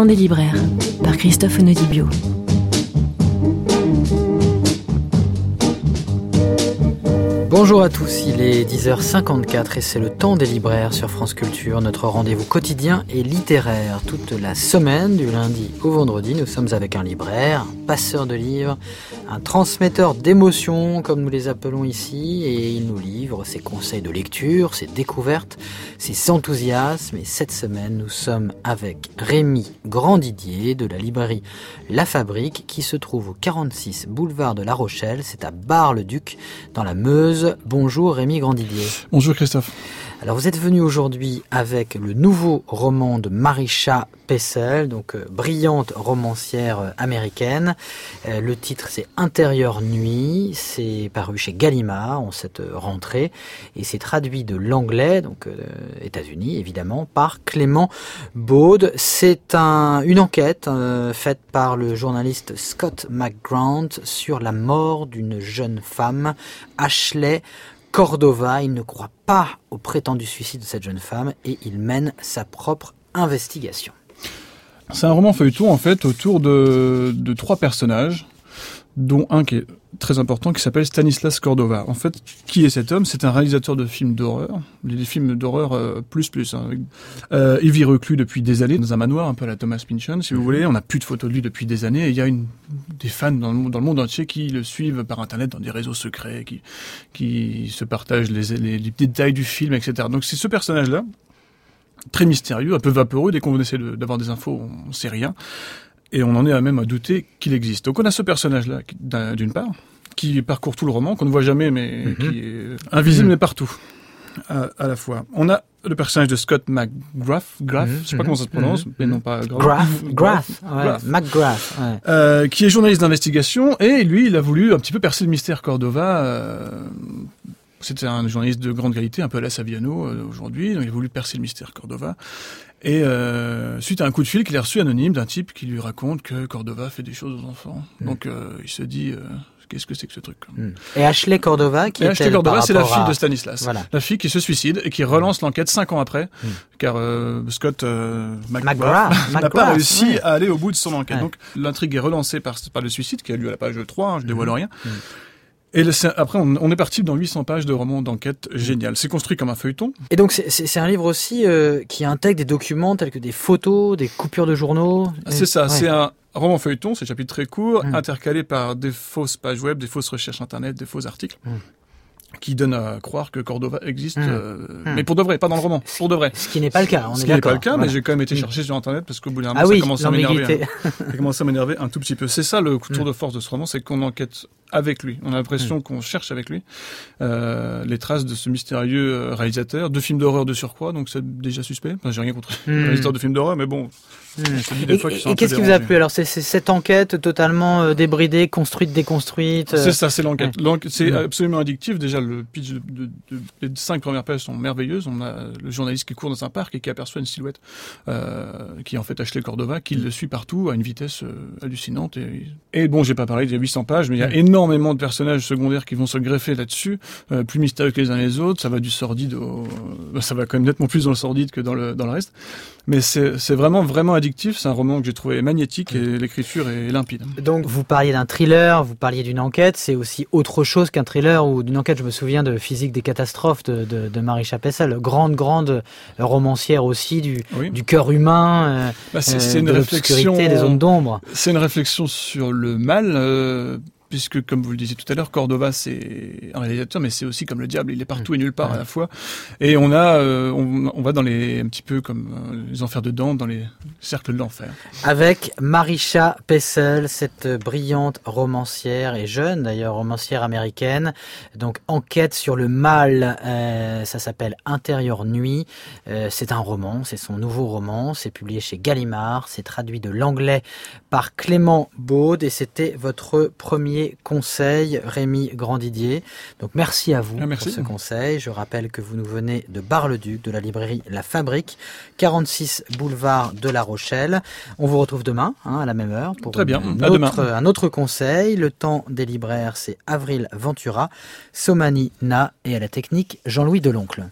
temps des libraires, par Christophe Onodibio. Bonjour à tous, il est 10h54 et c'est le temps des libraires sur France Culture, notre rendez-vous quotidien et littéraire. Toute la semaine, du lundi au vendredi, nous sommes avec un libraire, un passeur de livres, un transmetteur d'émotions, comme nous les appelons ici, et il nous livre ses conseils de lecture, ses découvertes, ses enthousiasmes. Et cette semaine, nous sommes avec Rémi Grandidier de la librairie La Fabrique, qui se trouve au 46 boulevard de La Rochelle, c'est à Bar-le-Duc, dans la Meuse. Bonjour Rémi Grandidier. Bonjour Christophe. Alors vous êtes venu aujourd'hui avec le nouveau roman de Marisha Pessl, donc brillante romancière américaine. Le titre c'est Intérieure nuit, c'est paru chez Gallimard en cette rentrée et c'est traduit de l'anglais, donc États-Unis évidemment, par Clément Beaude. C'est une enquête faite par le journaliste Scott McGrant sur la mort d'une jeune femme, Ashley Cordova. Il ne croit pas au prétendu suicide de cette jeune femme et il mène sa propre investigation. C'est un roman feuilleton en fait autour de trois personnages, dont un qui est très important qui s'appelle Stanislas Cordova. En fait, qui est cet homme ? C'est un réalisateur de films d'horreur, des films d'horreur plus. Il vit reclus depuis des années dans un manoir un peu à la Thomas Pynchon, si vous voulez. On n'a plus de photos de lui depuis des années et il y a des fans dans le monde entier qui le suivent par internet dans des réseaux secrets, qui se partagent les détails du film, etc. Donc c'est ce personnage-là, très mystérieux, un peu vaporeux. Dès qu'on essaie d'avoir des infos, on sait rien. Et on en est même à douter qu'il existe. Donc on a ce personnage-là, d'une part, qui parcourt tout le roman, qu'on ne voit jamais, mais qui est invisible, mais partout, à la fois. On a le personnage de Scott McGrath, je sais pas comment ça se prononce, mais non pas McGrath, qui est journaliste d'investigation, et lui, il a voulu un petit peu percer le mystère Cordova. C'était un journaliste de grande qualité, un peu à la Saviano aujourd'hui, donc il a voulu percer le mystère Cordova. Et suite à un coup de fil qu'il a reçu anonyme d'un type qui lui raconte que Cordova fait des choses aux enfants. Donc il se dit, qu'est-ce que c'est que ce truc ? Et Ashley Cordova, Ashley Cordova, c'est la fille de Stanislas. Voilà. La fille qui se suicide et qui relance l'enquête 5 ans après, car Scott McGrath n'a pas réussi à aller au bout de son enquête. Donc l'intrigue est relancée par le suicide qui a lieu à la page 3, je dévoile rien. Et après, on est parti dans 800 pages de romans d'enquête génial. C'est construit comme un feuilleton. Et donc, c'est un livre aussi qui intègre des documents tels que des photos, des coupures de journaux. C'est ça, c'est un roman feuilleton, c'est un chapitre très court, intercalé par des fausses pages web, des fausses recherches internet, des faux articles. Qui donne à croire que Cordova existe, mais pour de vrai, pas dans le roman, pour de vrai. Ce qui n'est pas le cas, on est d'accord. Ce qui n'est pas le cas, mais j'ai quand même été chercher sur internet parce qu'au bout d'un moment, ça commence à m'énerver un tout petit peu. C'est ça le tour de force de ce roman, c'est qu'on enquête avec lui. On a l'impression qu'on cherche avec lui les traces de ce mystérieux réalisateur, de films d'horreur de surcroît, donc c'est déjà suspect. Enfin, j'ai rien contre les réalisateurs de films d'horreur, mais bon. Et qu'est-ce qui vous a plu alors ? C'est cette enquête totalement débridée, construite, déconstruite. C'est ça, c'est l'enquête. C'est absolument addictif. Déjà, le pitch les 5 premières pages sont merveilleuses. On a le journaliste qui court dans un parc et qui aperçoit une silhouette qui est en fait Ashley Cordova, qui le suit partout à une vitesse hallucinante. Et bon, j'ai pas parlé, il y a 800 pages, mais il y a énormément de personnages secondaires qui vont se greffer là-dessus, plus mystérieux que les uns les autres. Ça va du sordide ça va quand même nettement plus dans le sordide que dans le reste. Mais c'est vraiment addictif. C'est un roman que j'ai trouvé magnétique et l'écriture est limpide. Donc vous parliez d'un thriller, vous parliez d'une enquête. C'est aussi autre chose qu'un thriller ou d'une enquête. Je me souviens de Physique des catastrophes de Marisha Pessl, grande romancière aussi du cœur humain, c'est une de l'obscurité, des zones d'ombre. C'est une réflexion sur le mal. Puisque, comme vous le disiez tout à l'heure, Cordova, c'est un réalisateur, mais c'est aussi comme le diable, il est partout et nulle part à la fois. Et on va dans un petit peu comme les enfers de Dante, dans les cercles de l'enfer. Avec Marisha Pessl, cette brillante romancière, et jeune d'ailleurs, romancière américaine. Donc, enquête sur le mal, ça s'appelle Intérieure nuit. C'est un roman, c'est son nouveau roman, c'est publié chez Gallimard, c'est traduit de l'anglais par Clément Beaude, et c'était votre premier conseil, Rémi Grandidier. Donc merci à vous pour ce conseil. Je rappelle que vous nous venez de Bar-le-Duc, de la librairie La Fabrique, 46 boulevard de La Rochelle. On vous retrouve demain, à la même heure, pour un autre conseil. Le temps des libraires, c'est Avril Ventura, Somani Na, et à la technique, Jean-Louis Deloncle.